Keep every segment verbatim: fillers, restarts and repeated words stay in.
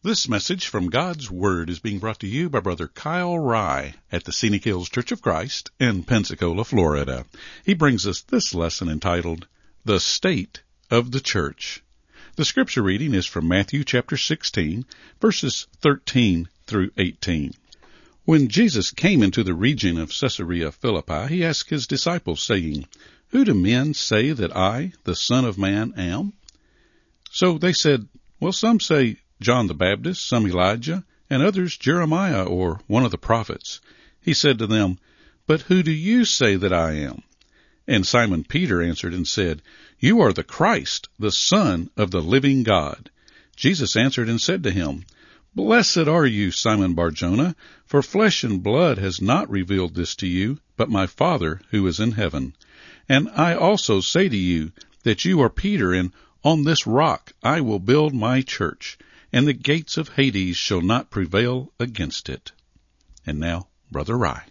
This message from God's Word is being brought to you by Brother Kyle Rye at the Scenic Hills Church of Christ in Pensacola, Florida. He brings us this lesson entitled, The State of the Church. The scripture reading is from Matthew chapter sixteen, verses thirteen through eighteen. When Jesus came into the region of Caesarea Philippi, he asked his disciples, saying, Who do men say that I, the Son of Man, am? So they said, Well, some say John the Baptist, some Elijah, and others Jeremiah or one of the prophets. He said to them, But who do you say that I am? And Simon Peter answered and said, You are the Christ, the Son of the living God. Jesus answered and said to him, Blessed are you, Simon Bar-Jonah, for flesh and blood has not revealed this to you, but my Father who is in heaven. And I also say to you that you are Peter, and on this rock I will build my church, and the gates of Hades shall not prevail against it. And now, Brother Rye.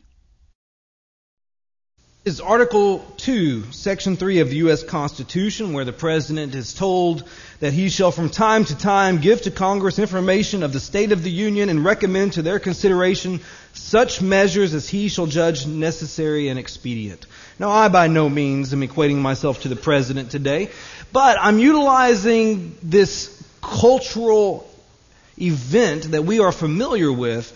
Is Article two, Section three of the U S Constitution, where the President is told that he shall from time to time give to Congress information of the State of the Union and recommend to their consideration such measures as he shall judge necessary and expedient. Now, I by no means am equating myself to the President today, but I'm utilizing this cultural event that we are familiar with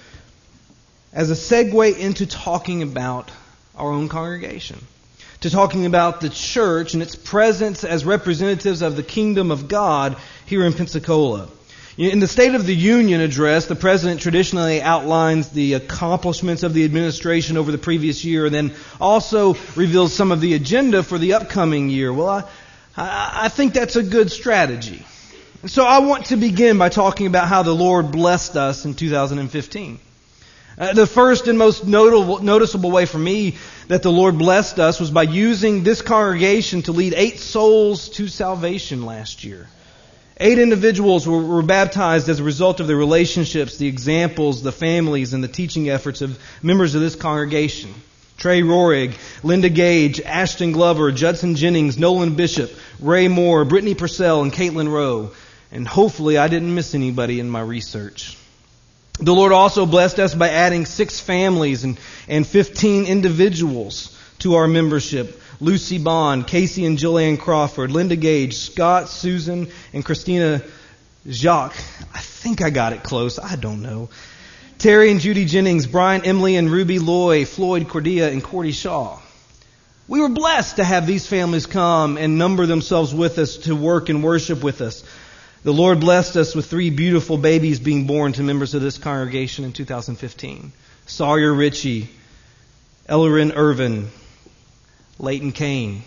as a segue into talking about our own congregation, to talking about the church and its presence as representatives of the kingdom of God here in Pensacola. In the State of the Union address, the President traditionally outlines the accomplishments of the administration over the previous year and then also reveals some of the agenda for the upcoming year. Well, I, I think that's a good strategy. So I want to begin by talking about how the Lord blessed us in two thousand fifteen. Uh, the first and most notable, noticeable way for me that the Lord blessed us was by using this congregation to lead eight souls to salvation last year. Eight individuals were, were baptized as a result of the relationships, the examples, the families, and the teaching efforts of members of this congregation. Trey Rohrig, Linda Gage, Ashton Glover, Judson Jennings, Nolan Bishop, Ray Moore, Brittany Purcell, and Caitlin Rowe. And hopefully I didn't miss anybody in my research. The Lord also blessed us by adding six families and, and fifteen individuals to our membership. Lucy Bond, Casey and Jillian Crawford, Linda Gage, Scott, Susan, and Christina Jacques. I think I got it close. I don't know. Terry and Judy Jennings, Brian, Emily, and Ruby Loy, Floyd Cordia, and Cordy Shaw. We were blessed to have these families come and number themselves with us to work and worship with us. The Lord blessed us with three beautiful babies being born to members of this congregation in two thousand fifteen. Sawyer Ritchie, Ellerin Irvin, Leighton Kane,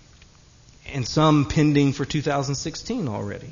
and some pending for two thousand sixteen already.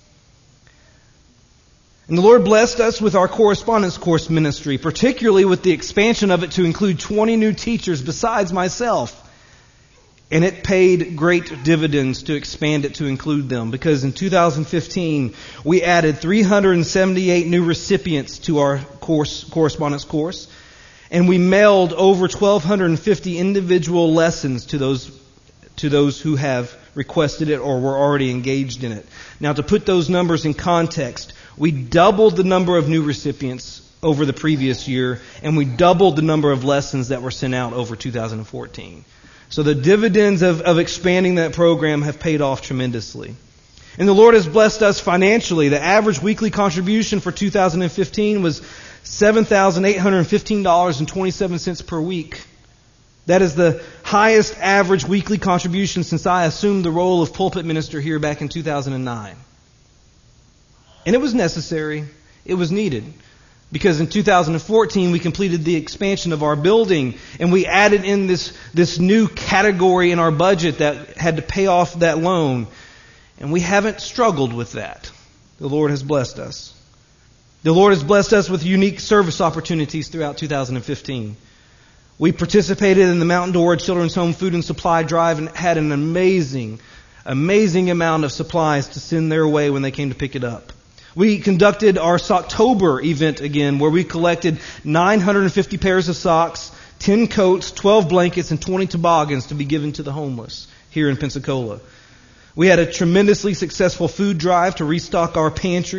And the Lord blessed us with our correspondence course ministry, particularly with the expansion of it to include twenty new teachers besides myself. And it paid great dividends to expand it to include them, because in two thousand fifteen we added three hundred seventy-eight new recipients to our course correspondence course, and we mailed over twelve fifty individual lessons to those to those who have requested it or were already engaged in it. Now, to put those numbers in context, we doubled the number of new recipients over the previous year, and we doubled the number of lessons that were sent out over two thousand fourteen. So the dividends of, of expanding that program have paid off tremendously. And the Lord has blessed us financially. The average weekly contribution for two thousand fifteen was seven thousand eight hundred fifteen dollars and twenty-seven cents per week. That is the highest average weekly contribution since I assumed the role of pulpit minister here back in two thousand nine. And it was necessary. It was needed. Because in two thousand fourteen, we completed the expansion of our building, and we added in this, this new category in our budget that had to pay off that loan. And we haven't struggled with that. The Lord has blessed us. The Lord has blessed us with unique service opportunities throughout two thousand fifteen. We participated in the Mountain Door Children's Home Food and Supply Drive and had an amazing, amazing amount of supplies to send their way when they came to pick it up. We conducted our Socktober event again, where we collected nine hundred fifty pairs of socks, ten coats, twelve blankets, and twenty toboggans to be given to the homeless here in Pensacola. We had a tremendously successful food drive to restock our pantry.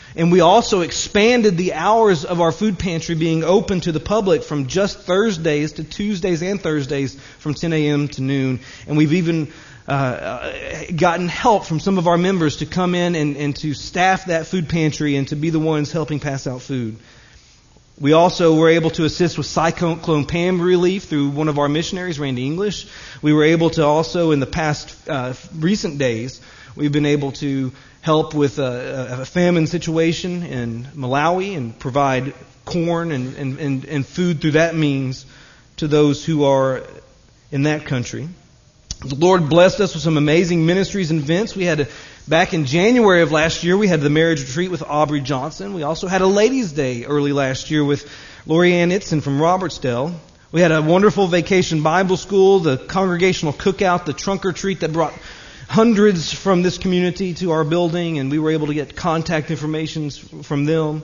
And we also expanded the hours of our food pantry being open to the public from just Thursdays to Tuesdays and Thursdays from ten a.m. to noon. And we've even uh, gotten help from some of our members to come in and, and to staff that food pantry and to be the ones helping pass out food. We also were able to assist with Cyclone Pam relief through one of our missionaries, Randy English. We were able to also, in the past uh, recent days, we've been able to help with a, a famine situation in Malawi and provide corn and, and, and, and food through that means to those who are in that country. The Lord blessed us with some amazing ministries and events. We had a Back in January of last year, we had the marriage retreat with Aubrey Johnson. We also had a Ladies' Day early last year with Lori Ann Itzen from Robertsdale. We had a wonderful vacation Bible school, the congregational cookout, the trunk or treat that brought hundreds from this community to our building, and we were able to get contact information from them.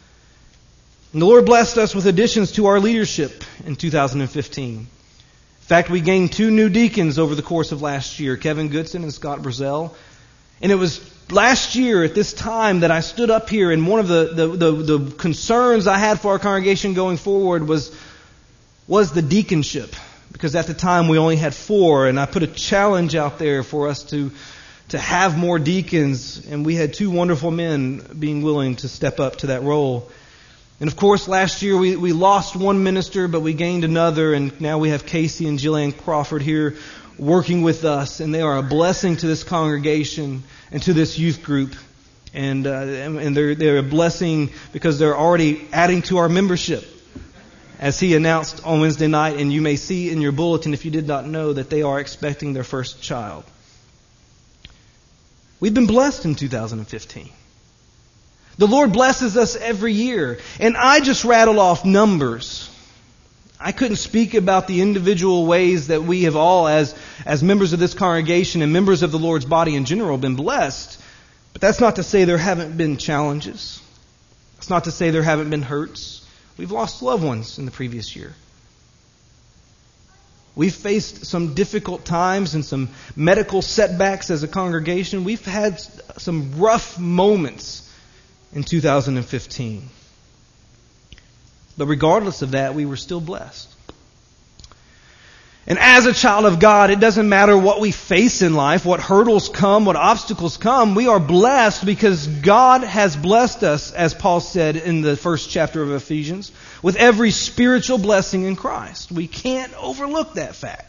And the Lord blessed us with additions to our leadership in two thousand fifteen. In fact, we gained two new deacons over the course of last year, Kevin Goodson and Scott Brazel. And it was last year at this time that I stood up here, and one of the, the, the, the concerns I had for our congregation going forward was, was the deaconship. Because at the time we only had four, and I put a challenge out there for us to, to have more deacons, and we had two wonderful men being willing to step up to that role. And of course, last year we, we lost one minister, but we gained another, and now we have Casey and Jillian Crawford here working with us, and they are a blessing to this congregation and to this youth group. And uh, and they're they're a blessing because they're already adding to our membership, as he announced on Wednesday night. And you may see in your bulletin, if you did not know, that they are expecting their first child. We've been blessed in two thousand fifteen. The Lord blesses us every year, and I just rattled off numbers. I couldn't speak about the individual ways that we have all, as, as members of this congregation and members of the Lord's body in general, been blessed. But that's not to say there haven't been challenges. It's not to say there haven't been hurts. We've lost loved ones in the previous year. We've faced some difficult times and some medical setbacks as a congregation. We've had some rough moments in two thousand fifteen. But regardless of that, we were still blessed. And as a child of God, it doesn't matter what we face in life, what hurdles come, what obstacles come. We are blessed because God has blessed us, as Paul said in the first chapter of Ephesians, with every spiritual blessing in Christ. We can't overlook that fact.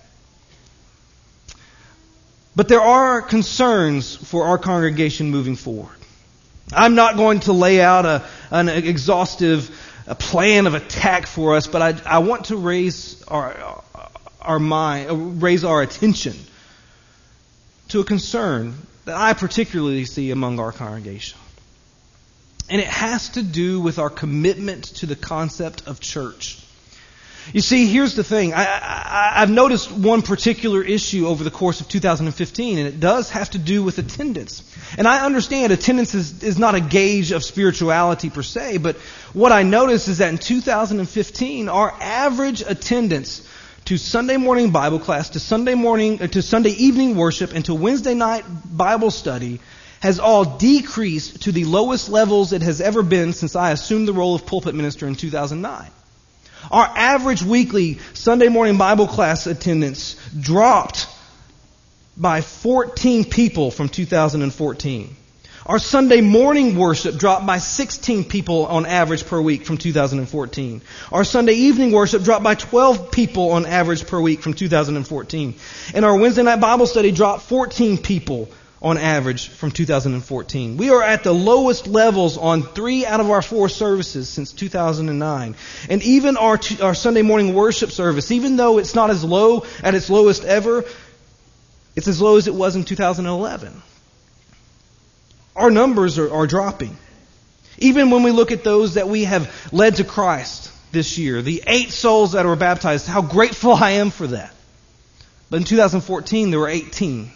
But there are concerns for our congregation moving forward. I'm not going to lay out a, an exhaustive a plan of attack for us, but I, I want to raise our our mind, raise our attention to a concern that I particularly see among our congregation. And it has to do with our commitment to the concept of church. You see, here's the thing. I, I, I've noticed one particular issue over the course of two thousand fifteen, and it does have to do with attendance. And I understand attendance is, is not a gauge of spirituality per se, but what I noticed is that in two thousand fifteen, our average attendance to Sunday morning Bible class, to Sunday morning, to Sunday evening worship, and to Wednesday night Bible study has all decreased to the lowest levels it has ever been since I assumed the role of pulpit minister in two thousand nine. Our average weekly Sunday morning Bible class attendance dropped by fourteen people from two thousand fourteen. Our Sunday morning worship dropped by sixteen people on average per week from two thousand fourteen. Our Sunday evening worship dropped by twelve people on average per week from two thousand fourteen. And our Wednesday night Bible study dropped fourteen people on average from two thousand fourteen. We are at the lowest levels on three out of our four services since two thousand nine. And even our, our Sunday morning worship service, even though it's not as low at its lowest ever, it's as low as it was in two thousand eleven. Our numbers are, are dropping. Even when we look at those that we have led to Christ this year, the eight souls that were baptized, how grateful I am for that. But in two thousand fourteen, there were eighteen.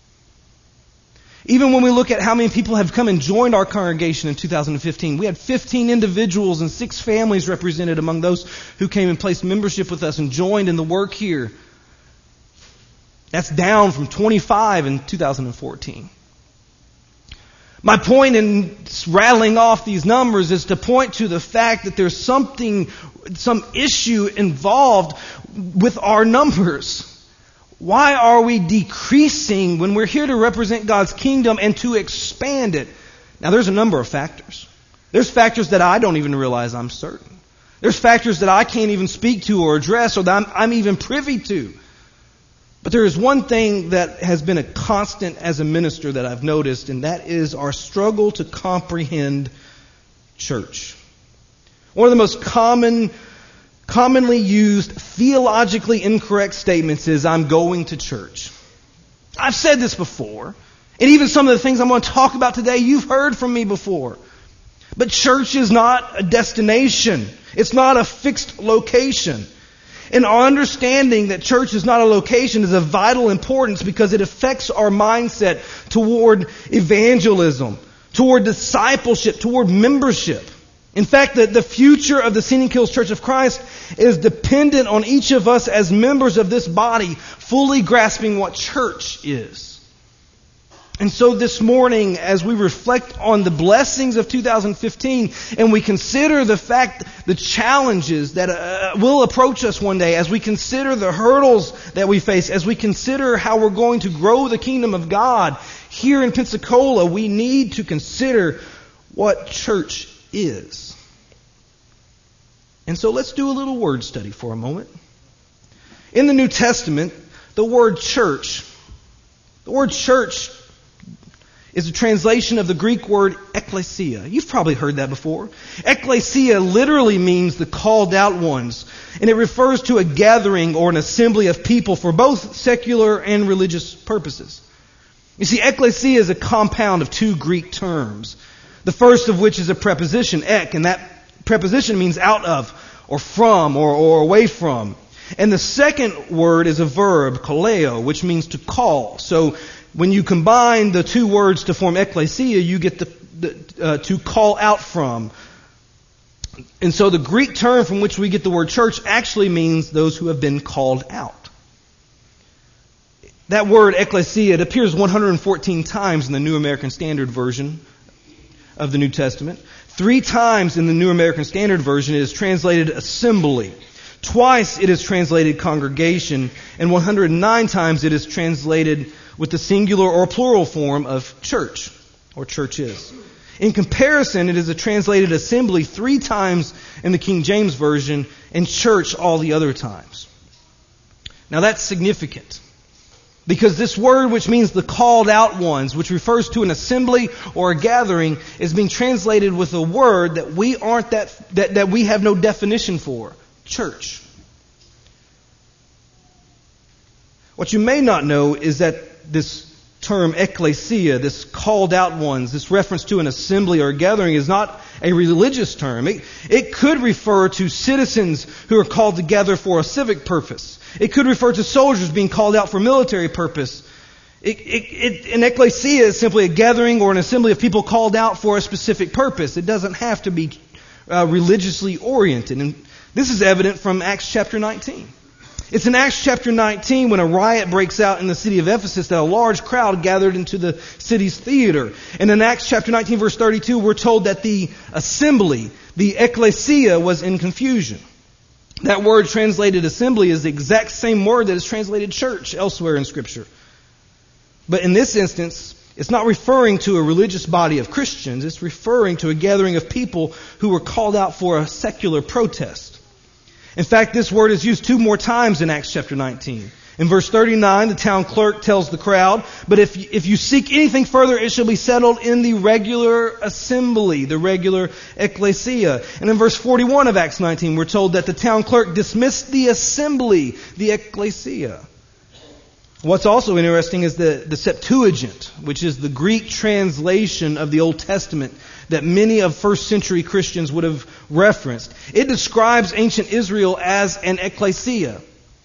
Even when we look at how many people have come and joined our congregation in two thousand fifteen, we had fifteen individuals and six families represented among those who came and placed membership with us and joined in the work here. That's down from twenty-five in two thousand fourteen. My point in rattling off these numbers is to point to the fact that there's something, some issue involved with our numbers. Why are we decreasing when we're here to represent God's kingdom and to expand it? Now, there's a number of factors. There's factors that I don't even realize I'm certain. There's factors that I can't even speak to or address or that I'm, I'm even privy to. But there is one thing that has been a constant as a minister that I've noticed, and that is our struggle to comprehend church. One of the most common, commonly used, theologically incorrect statements is, I'm going to church. I've said this before, and even some of the things I'm going to talk about today, you've heard from me before. But church is not a destination. It's not a fixed location. And our understanding that church is not a location is of vital importance because it affects our mindset toward evangelism, toward discipleship, toward membership. In fact, the, the future of the Scenic Hills Church of Christ is dependent on each of us as members of this body fully grasping what church is. And so this morning, as we reflect on the blessings of two thousand fifteen and we consider the fact, the challenges that uh, will approach us one day, as we consider the hurdles that we face, as we consider how we're going to grow the kingdom of God here in Pensacola, we need to consider what church is. And so let's do a little word study for a moment. In the New Testament, the word church, the word church is a translation of the Greek word ekklesia. You've probably heard that before. Ekklesia literally means the called out ones, and it refers to a gathering or an assembly of people for both secular and religious purposes. You see, ekklesia is a compound of two Greek terms. The first of which is a preposition, ek, and that preposition means out of, or from, or, or away from. And the second word is a verb, kaleo, which means to call. So when you combine the two words to form ekklesia, you get the, the uh, to call out from. And so the Greek term from which we get the word church actually means those who have been called out. That word ekklesia, it appears one hundred fourteen times in the New American Standard Version of the New Testament. Three times in the New American Standard Version it is translated assembly. Twice it is translated congregation. And one hundred nine times it is translated with the singular or plural form of church or churches. In comparison, it is a translated assembly three times in the King James Version and church all the other times. Now that's significant because this word, which means the called out ones, which refers to an assembly or a gathering, is being translated with a word that we aren't that, that, that we have no definition for. Church. What you may not know is that this term ekklesia, this called out ones, this reference to an assembly or a gathering is not a religious term. It, it could refer to citizens who are called together for a civic purpose. It could refer to soldiers being called out for military purpose. It, it, it, an ekklesia is simply a gathering or an assembly of people called out for a specific purpose. It doesn't have to be uh, religiously oriented. And this is evident from Acts chapter nineteen. It's in Acts chapter nineteen when a riot breaks out in the city of Ephesus that a large crowd gathered into the city's theater. And in Acts chapter nineteen verse thirty-two we're told that the assembly, the ekklesia, was in confusion. That word translated assembly is the exact same word that is translated church elsewhere in Scripture. But in this instance, it's not referring to a religious body of Christians. It's referring to a gathering of people who were called out for a secular protest. In fact, this word is used two more times in Acts chapter nineteen. In verse thirty-nine, the town clerk tells the crowd, but if, if you seek anything further, it shall be settled in the regular assembly, the regular ekklesia. And in verse forty-one of Acts nineteen, we're told that the town clerk dismissed the assembly, the ekklesia. What's also interesting is the, the Septuagint, which is the Greek translation of the Old Testament that many of first century Christians would have referenced. It describes ancient Israel as an ekklesia.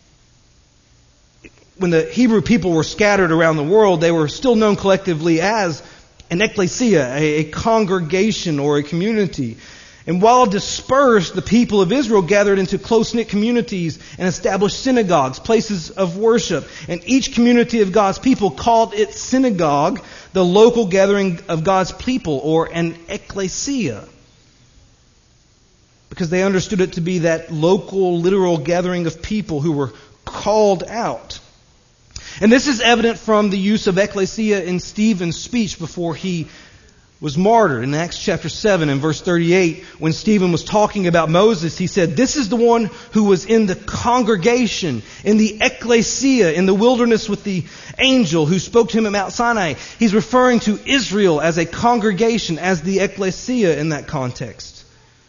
When the Hebrew people were scattered around the world, they were still known collectively as an ekklesia, a, a congregation or a community. And while dispersed, the people of Israel gathered into close-knit communities and established synagogues, places of worship. And each community of God's people called its synagogue the local gathering of God's people, or an ecclesia, because they understood it to be that local, literal gathering of people who were called out. And this is evident from the use of ecclesia in Stephen's speech before he was martyred. In Acts chapter seven and verse thirty-eight, when Stephen was talking about Moses, he said, "This is the one who was in the congregation, in the ecclesia, in the wilderness with the angel who spoke to him at Mount Sinai." He's referring to Israel as a congregation, as the ecclesia in that context.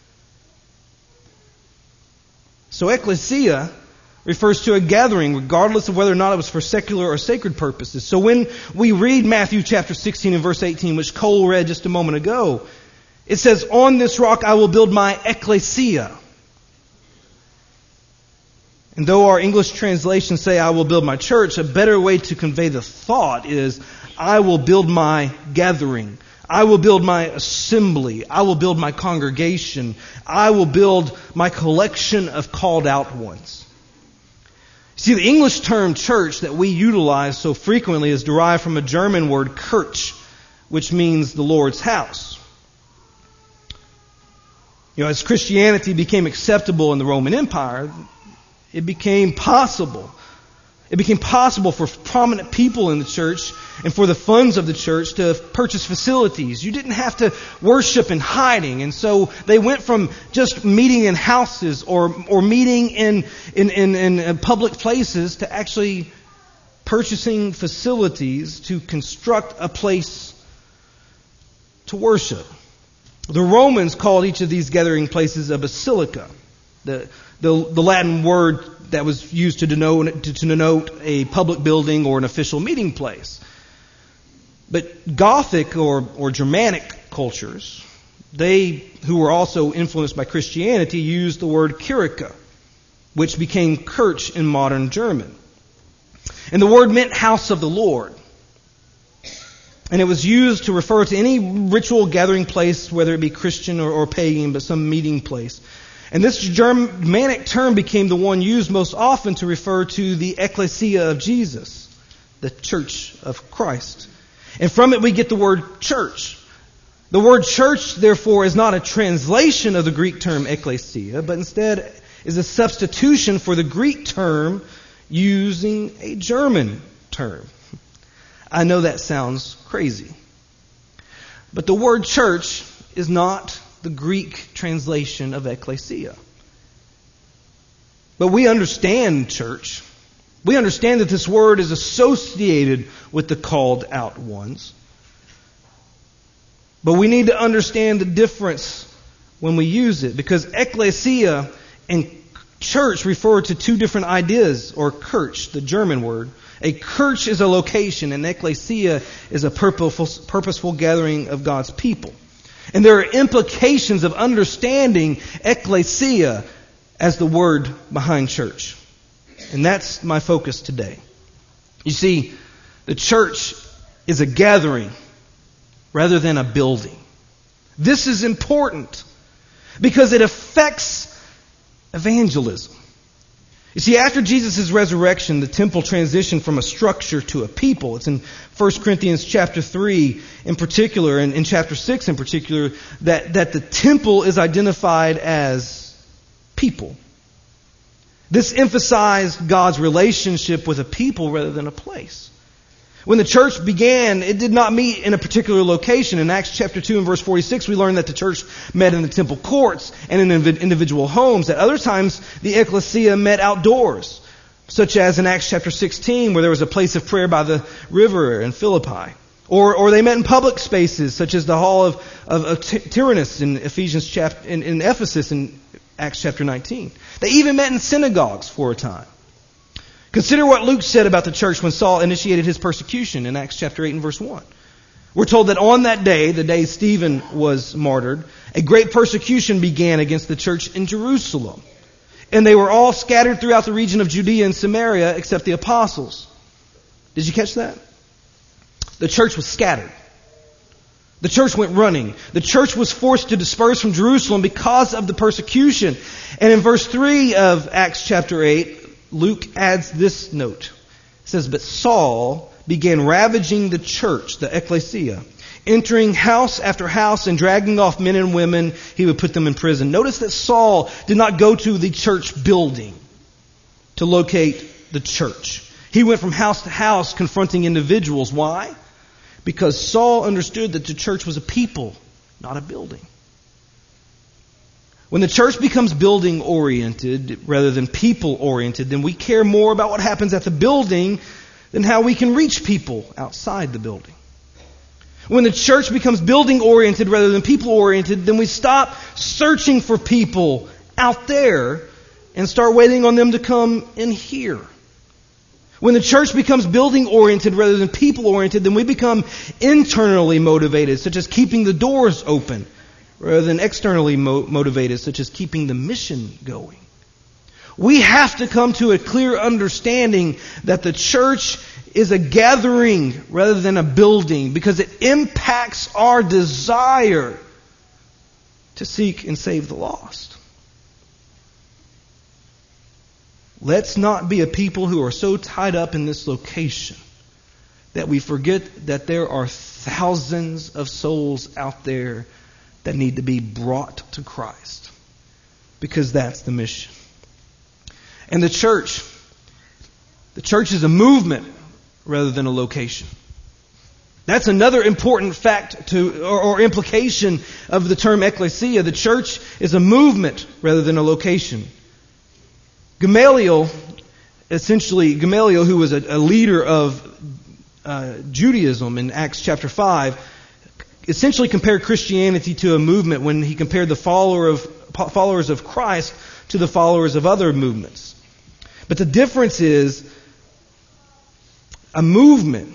So ecclesia refers to a gathering, regardless of whether or not it was for secular or sacred purposes. So when we read Matthew chapter sixteen and verse eighteen, which Cole read just a moment ago, it says, "On this rock I will build my ecclesia." And though our English translations say, "I will build my church," a better way to convey the thought is, "I will build my gathering. I will build my assembly. I will build my congregation. I will build my collection of called out ones." See, the English term church that we utilize so frequently is derived from a German word, Kirche, which means the Lord's house. You know, as Christianity became acceptable in the Roman Empire, it became possible. It became possible for prominent people in the church and for the funds of the church to purchase facilities. You didn't have to worship in hiding. And so they went from just meeting in houses or or meeting in, in, in, in public places to actually purchasing facilities to construct a place to worship. The Romans called each of these gathering places a basilica. The, the, the Latin word that was used to denote, to, to denote a public building or an official meeting place. But Gothic or, or Germanic cultures, they, who were also influenced by Christianity, used the word Kirche, which became Kirche in modern German. And the word meant house of the Lord. And it was used to refer to any ritual gathering place, whether it be Christian or, or pagan, but some meeting place. And this Germanic term became the one used most often to refer to the ecclesia of Jesus, the church of Christ. And from it we get the word church. The word church, therefore, is not a translation of the Greek term ecclesia, but instead is a substitution for the Greek term using a German term. I know that sounds crazy. But the word church is not the Greek translation of ecclesia. But we understand church. We understand that this word is associated with the called out ones. But we need to understand the difference when we use it, because ecclesia and church refer to two different ideas, or Kirche, the German word. A Kirche is a location, and ecclesia is a purposeful, purposeful gathering of God's people. And there are implications of understanding ecclesia as the word behind church. And that's my focus today. You see, the church is a gathering rather than a building. This is important because it affects evangelism. You see, after Jesus' resurrection, the temple transitioned from a structure to a people. It's in First Corinthians chapter three in particular, and in chapter six in particular, that, that the temple is identified as people. This emphasized God's relationship with a people rather than a place. When the church began, it did not meet in a particular location. In Acts chapter two and verse forty-six, we learn that the church met in the temple courts and in individual homes. At other times, the ecclesia met outdoors, such as in Acts chapter sixteen, where there was a place of prayer by the river in Philippi. Or, or they met in public spaces, such as the hall of, of, of Tyrannus in Ephesians chapter, in, in Ephesus in Acts chapter nineteen. They even met in synagogues for a time. Consider what Luke said about the church when Saul initiated his persecution in Acts chapter eight and verse one. We're told that on that day, the day Stephen was martyred, a great persecution began against the church in Jerusalem. And they were all scattered throughout the region of Judea and Samaria except the apostles. Did you catch that? The church was scattered. The church went running. The church was forced to disperse from Jerusalem because of the persecution. And in verse three of Acts chapter eight, Luke adds this note. It says, "But Saul began ravaging the church," the ecclesia, "entering house after house and dragging off men and women. He would put them in prison." Notice that Saul did not go to the church building to locate the church. He went from house to house confronting individuals. Why? Because Saul understood that the church was a people, not a building. When the church becomes building oriented rather than people oriented, then we care more about what happens at the building than how we can reach people outside the building. When the church becomes building oriented rather than people oriented, then we stop searching for people out there and start waiting on them to come in here. When the church becomes building oriented rather than people oriented, then we become internally motivated, such as keeping the doors open, rather than externally mo- motivated, such as keeping the mission going. We have to come to a clear understanding that the church is a gathering rather than a building, because it impacts our desire to seek and save the lost. Let's not be a people who are so tied up in this location that we forget that there are thousands of souls out there that need to be brought to Christ, because that's the mission. And the church, the church is a movement rather than a location. That's another important fact to or, or implication of the term ecclesia. The church is a movement rather than a location. Gamaliel, essentially, Gamaliel, who was a, a leader of uh, Judaism in Acts chapter five, essentially compared Christianity to a movement when he compared the follower of, followers of Christ to the followers of other movements. But the difference is a movement.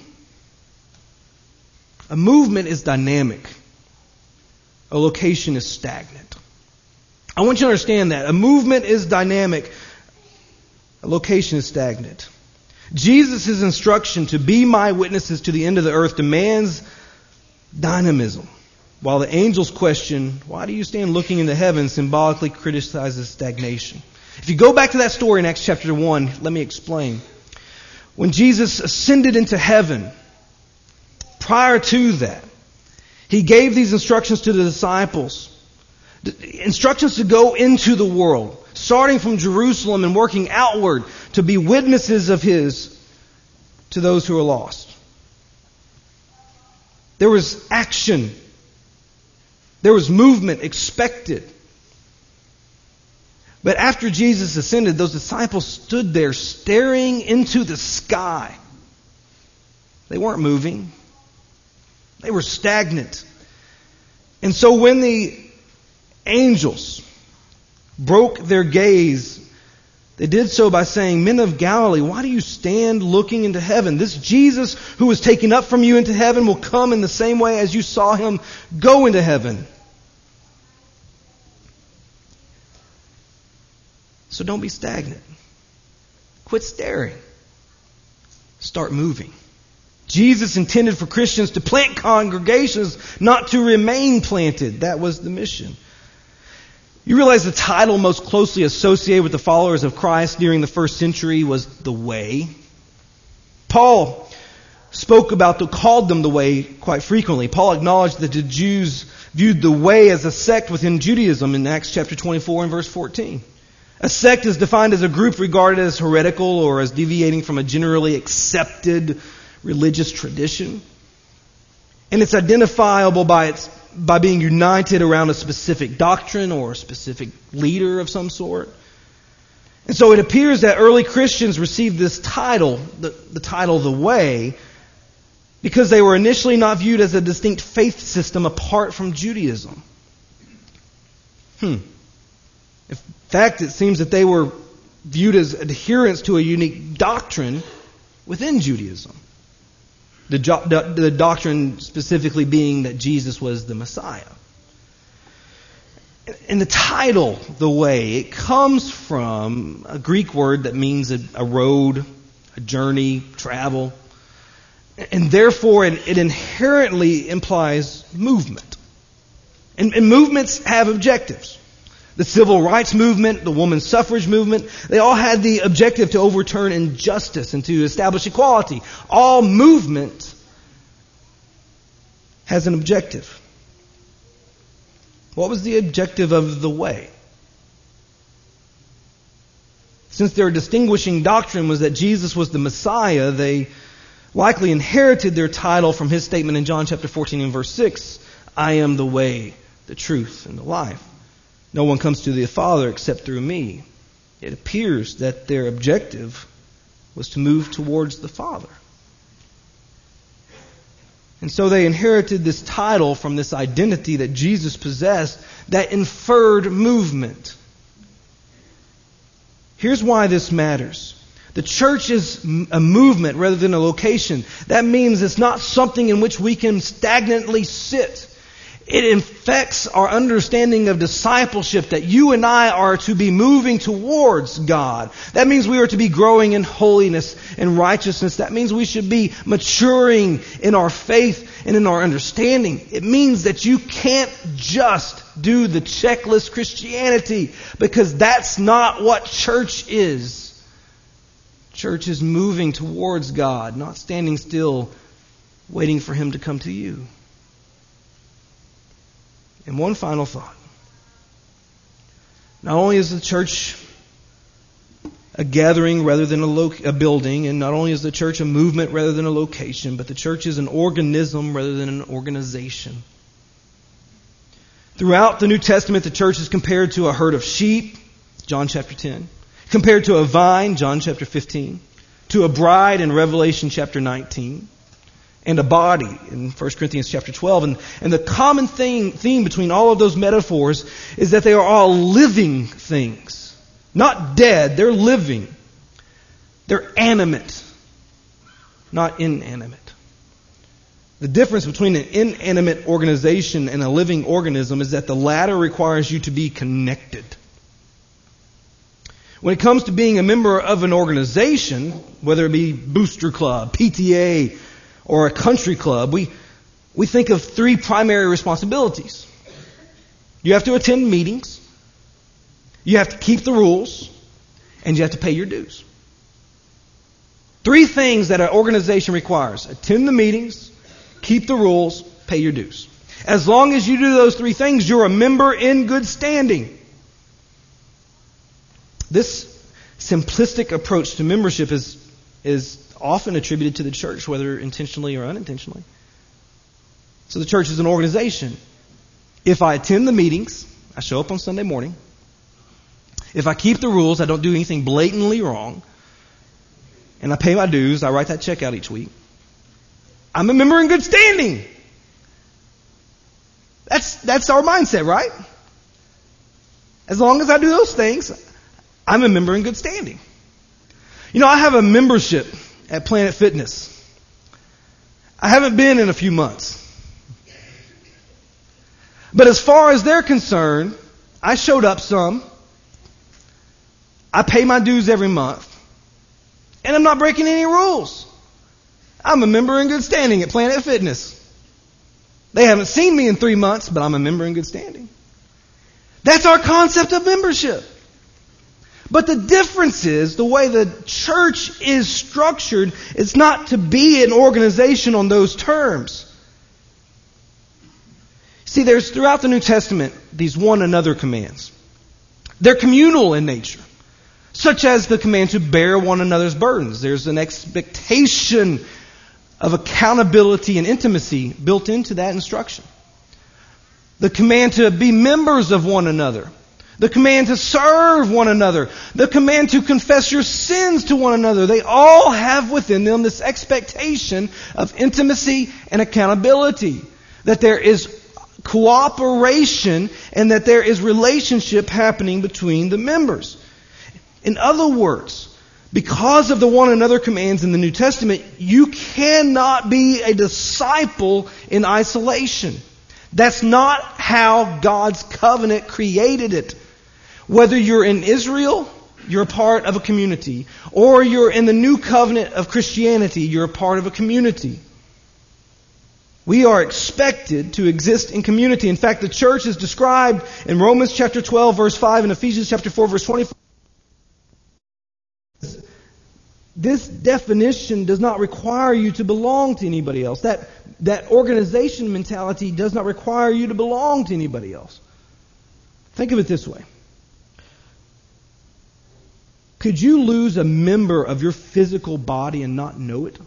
A movement is dynamic. A location is stagnant. I want you to understand that. A movement is dynamic. A location is stagnant. Jesus' instruction to be my witnesses to the end of the earth demands dynamism, while the angel's question, "Why do you stand looking into heaven?" symbolically criticizes stagnation. If you go back to that story in Acts chapter one, let me explain. When Jesus ascended into heaven, prior to that, He gave these instructions to the disciples. Instructions to go into the world, starting from Jerusalem and working outward to be witnesses of His to those who are lost. There was action. There was movement expected. But after Jesus ascended, those disciples stood there staring into the sky. They weren't moving. They were stagnant. And so when the angels broke their gaze, they did so by saying, "Men of Galilee, why do you stand looking into heaven? This Jesus who was taken up from you into heaven will come in the same way as you saw Him go into heaven." So don't be stagnant. Quit staring. Start moving. Jesus intended for Christians to plant congregations, not to remain planted. That was the mission. You realize the title most closely associated with the followers of Christ during the first century was the Way. Paul spoke about, the, called them the Way quite frequently. Paul acknowledged that the Jews viewed the Way as a sect within Judaism in Acts chapter twenty-four and verse fourteen. A sect is defined as a group regarded as heretical or as deviating from a generally accepted religious tradition. And it's identifiable by its by being united around a specific doctrine or a specific leader of some sort. And so it appears that early Christians received this title, the, the title The Way, because they were initially not viewed as a distinct faith system apart from Judaism. Hmm. In fact, it seems that they were viewed as adherents to a unique doctrine within Judaism. The, the, the doctrine specifically being that Jesus was the Messiah. And the title, The Way, it comes from a Greek word that means a, a road, a journey, travel. And therefore, it, it inherently implies movement. And, and movements have objectives. The civil rights movement, the women's suffrage movement, they all had the objective to overturn injustice and to establish equality. All movement has an objective. What was the objective of the way? Since their distinguishing doctrine was that Jesus was the Messiah, they likely inherited their title from his statement in John chapter fourteen and verse six, I am the way, the truth, and the life. No one comes to the Father except through me. It appears that their objective was to move towards the Father. And so they inherited this title from this identity that Jesus possessed that inferred movement. Here's why this matters. The church is a movement rather than a location. That means it's not something in which we can stagnantly sit. It infects our understanding of discipleship, that you and I are to be moving towards God. That means we are to be growing in holiness and righteousness. That means we should be maturing in our faith and in our understanding. It means that you can't just do the checklist Christianity, because that's not what church is. Church is moving towards God, not standing still, waiting for Him to come to you. And one final thought. Not only is the church a gathering rather than a, lo- a building, and not only is the church a movement rather than a location, but the church is an organism rather than an organization. Throughout the New Testament, the church is compared to a herd of sheep, John chapter ten. Compared to a vine, John chapter fifteen. To a bride in Revelation chapter nineteen. And a body in First Corinthians chapter twelve. And, and the common thing, theme between all of those metaphors is that they are all living things. Not dead, they're living. They're animate, not inanimate. The difference between an inanimate organization and a living organism is that the latter requires you to be connected. When it comes to being a member of an organization, whether it be Booster Club, P T A, or a country club, we, we think of three primary responsibilities. You have to attend meetings, you have to keep the rules, and you have to pay your dues. Three things that an organization requires. Attend the meetings, keep the rules, pay your dues. As long as you do those three things, you're a member in good standing. This simplistic approach to membership is, is often attributed to the church, whether intentionally or unintentionally. So the church is an organization. If I attend the meetings, I show up on Sunday morning. If I keep the rules, I don't do anything blatantly wrong, and I pay my dues, I write that check out each week, I'm a member in good standing. That's, that's our mindset, right? As long as I do those things, I'm a member in good standing. You know, I have a membership at Planet Fitness. I haven't been in a few months. But as far as they're concerned, I showed up some. I pay my dues every month. And I'm not breaking any rules. I'm a member in good standing at Planet Fitness. They haven't seen me in three months, but I'm a member in good standing. That's our concept of membership. But the difference is the way the church is structured. It's not to be an organization on those terms. See, there's throughout the New Testament these one another commands. They're communal in nature, such as the command to bear one another's burdens. There's an expectation of accountability and intimacy built into that instruction. The command to be members of one another. The command to serve one another. The command to confess your sins to one another. They all have within them this expectation of intimacy and accountability. That there is cooperation and that there is relationship happening between the members. In other words, because of the one another commands in the New Testament, you cannot be a disciple in isolation. That's not how God's covenant created it. Whether you're in Israel you're a part of a community. Or you're in the new covenant of Christianity, you're a part of a community. We are expected to exist in community. In fact, the church is described in Romans chapter twelve, verse five, and Ephesians chapter four, verse twenty-four. This definition does not require you to belong to anybody else. That, that organization mentality does not require you to belong to anybody else. Think of it this way. Could you lose a member of your physical body and not know it?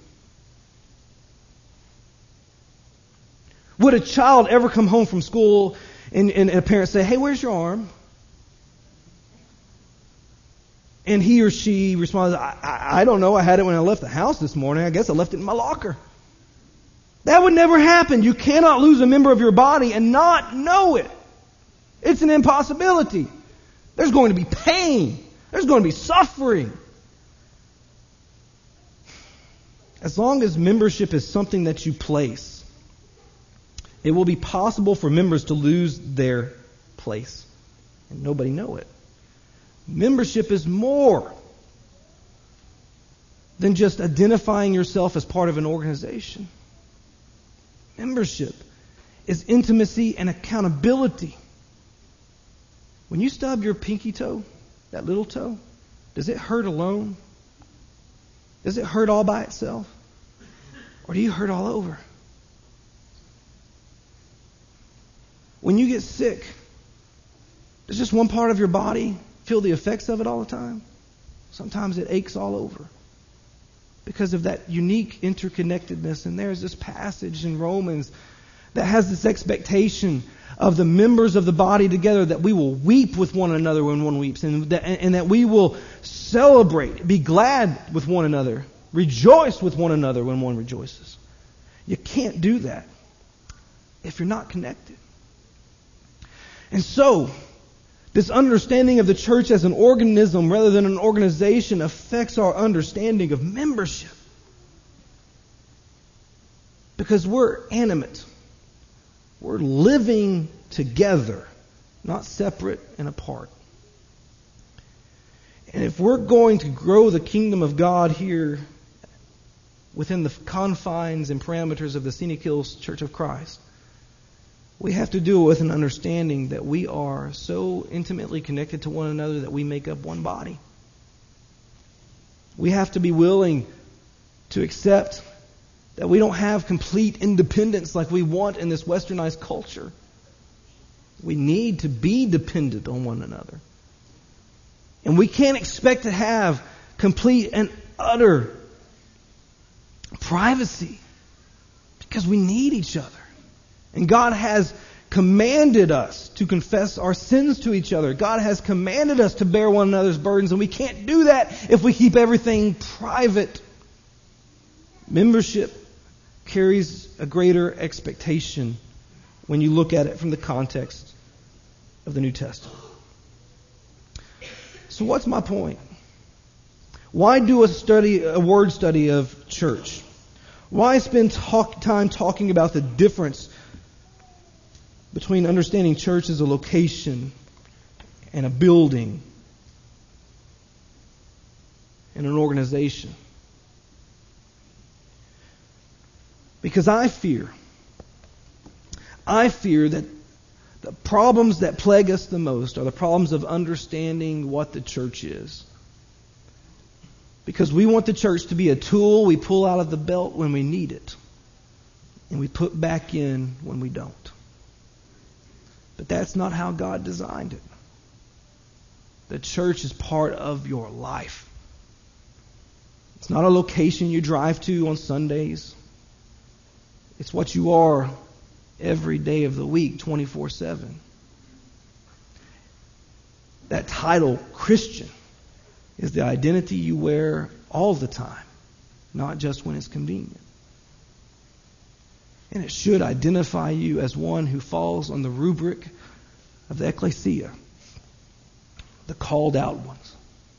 Would a child ever come home from school and, and a parent say, "Hey, where's your arm?" And he or she responds, I, I, I don't know. I had it when I left the house this morning. I guess I left it in my locker. That would never happen. You cannot lose a member of your body and not know it. It's an impossibility. There's going to be pain. There's going to be suffering. As long as membership is something that you place, it will be possible for members to lose their place and nobody know it. Membership is more than just identifying yourself as part of an organization. Membership is intimacy and accountability. When you stub your pinky toe, that little toe, does it hurt alone? Does it hurt all by itself? Or do you hurt all over? When you get sick, does just one part of your body feel the effects of it all the time? Sometimes it aches all over because of that unique interconnectedness. And there's this passage in Romans that has this expectation of the members of the body together, that we will weep with one another when one weeps, and that, and that we will celebrate, be glad with one another, rejoice with one another when one rejoices. You can't do that if you're not connected. And so, this understanding of the church as an organism rather than an organization affects our understanding of membership. Because we're animate. We're living together, not separate and apart. And if we're going to grow the kingdom of God here within the confines and parameters of the Scenic Hills Church of Christ, we have to do it with an understanding that we are so intimately connected to one another that we make up one body. We have to be willing to accept that we don't have complete independence like we want in this westernized culture. We need to be dependent on one another. And we can't expect to have complete and utter privacy because we need each other. And God has commanded us to confess our sins to each other. God has commanded us to bear one another's burdens, and we can't do that if we keep everything private. Membership carries a greater expectation when you look at it from the context of the New Testament. So what's my point? Why do a study, a word study of church? Why spend talk, time talking about the difference between understanding church as a location and a building and an organization? Because I fear, I fear that the problems that plague us the most are the problems of understanding what the church is. Because we want the church to be a tool we pull out of the belt when we need it, and we put back in when we don't. But that's not how God designed it. The church is part of your life. It's not a location you drive to on Sundays. It's what you are every day of the week, twenty-four seven. That title, Christian, is the identity you wear all the time, not just when it's convenient. And it should identify you as one who falls on the rubric of the ecclesia, the called out ones.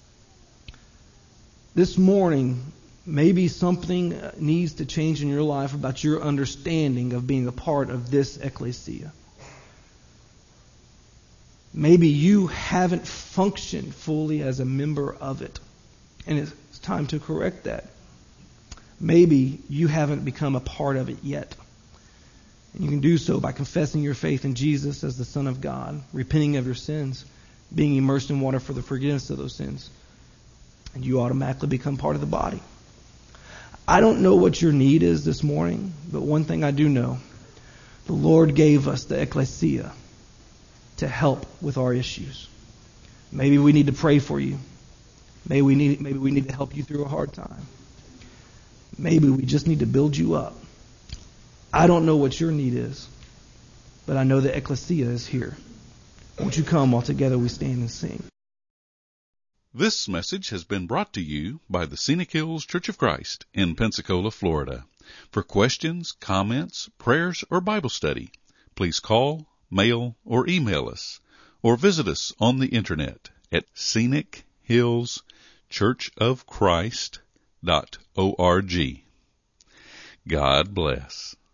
This morning, maybe something needs to change in your life about your understanding of being a part of this ecclesia. Maybe you haven't functioned fully as a member of it, and it's time to correct that. Maybe you haven't become a part of it yet. And you can do so by confessing your faith in Jesus as the Son of God, repenting of your sins, being immersed in water for the forgiveness of those sins. And you automatically become part of the body. I don't know what your need is this morning, but one thing I do know. The Lord gave us the ecclesia to help with our issues. Maybe we need to pray for you. Maybe we need, maybe we need to help you through a hard time. Maybe we just need to build you up. I don't know what your need is, but I know the ecclesia is here. Won't you come while together we stand and sing? This message has been brought to you by the Scenic Hills Church of Christ in Pensacola, Florida. For questions, comments, prayers, or Bible study, please call, mail, or email us, or visit us on the internet at scenic hills church of christ dot org. God bless.